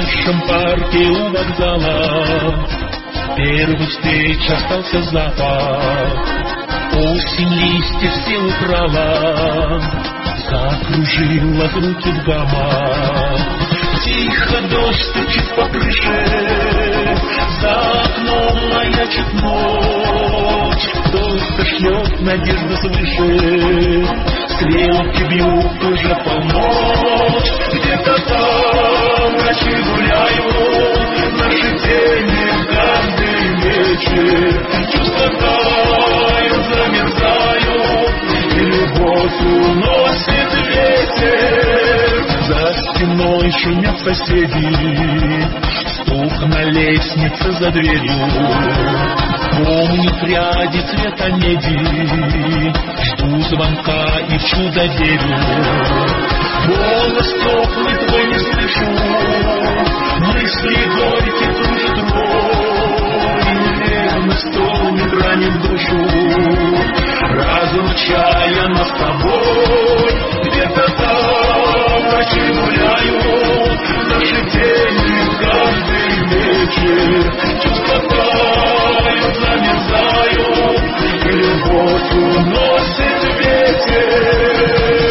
нашем парке у вокзала первой встречи остался запах. Осень листьев все украла, закружила руки в гамах. Тихо дождь стучит по крыше, за окном маячит ночь. Кто-то шлет надежду свыше, стрелки бьют уже полночь. Где-то там ночи гуляют наши тени каждый вечер. Чувства тают, замерзают, и любовь уносит ветер. За стеной шумят соседи, стук на лестнице за дверью. Помню пряди цвета меди, жду звонка и в чудо верю. Голос теплый твой не слышу, мысли горькие кружит рой. Ревность тонет, ранит душу, разлучая нас с тобой. Где-то там ночи гуляют наши тени каждый вечер. Чувства тают, замерзают, и любовь уносит ветер.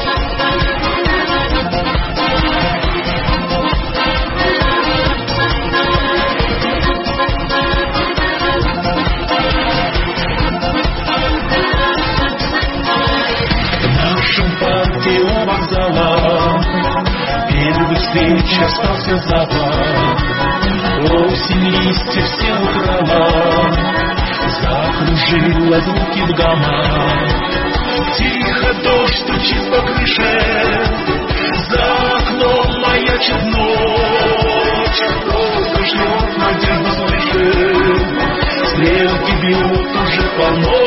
У вокзала первой встречи остался запах. Осень листьев все украла, закружила звуки в гамах. Тихо дождь стучит по крыше, за окном маячит ночь. Кто-то шлет надежду свыше, стрелки бьют уже полночь.